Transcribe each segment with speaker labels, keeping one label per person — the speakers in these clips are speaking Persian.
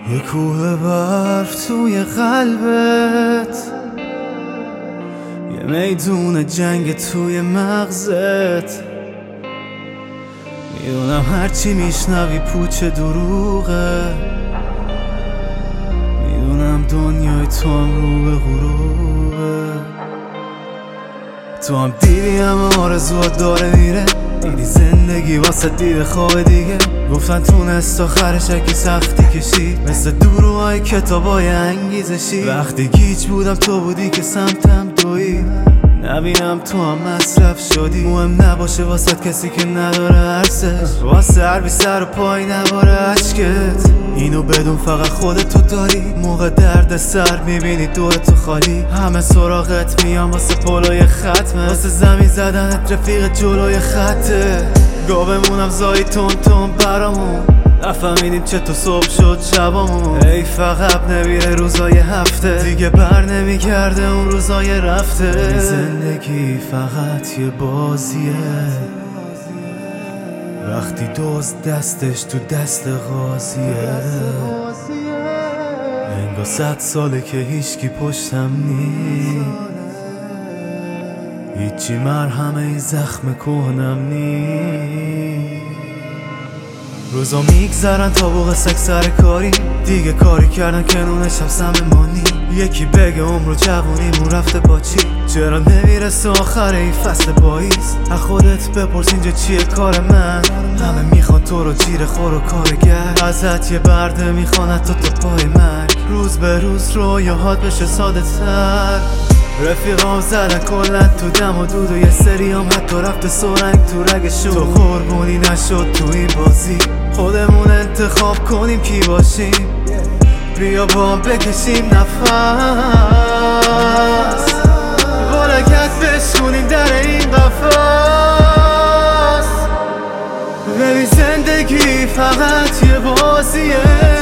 Speaker 1: یه کوه برف توی قلبت، یه میدون جنگ توی مغزت. میدونم هرچی میشنوی پوچ دروغه، میدونم دنیای تو هم رو به غروبه. تو هم دیدی همه آرزوات داره میره، دیدی زندگی واسه دید خواه دیگه. گفتن تونست آخرش اگه سختی کشید، مثل دروهای کتابای انگیزشی. وقتی گیج بودم تو بودی که سمتم دوید، نبینم تو هم مصرف شدی. مهم نباشه واسه کسی که نداره ارزش، واسه هر بی سر و پای نباره عشقت. اینو بدون فقط خودتو داری، موقع درد سر میبینی دورتو خالی. همه سراغت میان واسه پولای ختمه، واسه زمین زدنت رفیق جلوی خطه. گاومونم زایی تون تون برامون، نفهمیدیم چطور صبح شد شبامون. ای فقط نمیره روزای هفته، دیگه بر نمیگرده اون روزای رفته. زندگی فقط یه بازیه، وقتی دزد دستش تو دست غازیه. انگار 100 ساله که هیچکی پشتم نی، هیچی مرهم این زخم کهنم نی. روزا میگذرن تا بوق سگ سر کاری، دیگه کاری کردن که نونه شب سممانی. یکی بگه عمر جوونیمون رفته با چی، چرا نمیرسه آخر این فصل پاییز. از خودت بپرس اینجا چیه کار من، همه میخوان تو رو جیر خور و کارگر. ازت یه برده میخوان تو پای مرگ، روز به روز رویاهات بشه ساده تر. رفیقام زدن کلن تو دم و دود و یه سری هم حتی رفته سرنگ تو رگشون. تو قربونی نشد تو این بازی، خودمون انتخاب کنیم کی باشیم. بیا با هم بکشیم نفس، با لگت بشکنیم در این قفس. ببین زندگی فقط یه بازیه،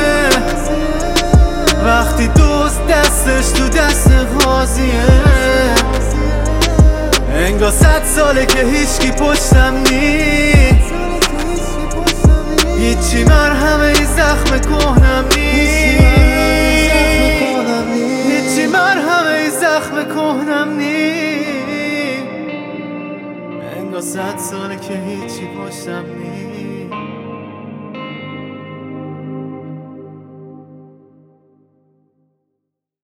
Speaker 1: وقتی دوست دستش تو دست غازیه. انگار 100 ساله که هیچکی پشتم نیست، هیچی مرهم این زخم کهنم نیست، هیچی مرهم این زخم کهنم نیست. انگار 100 ساله که هیچی پشتم نیست.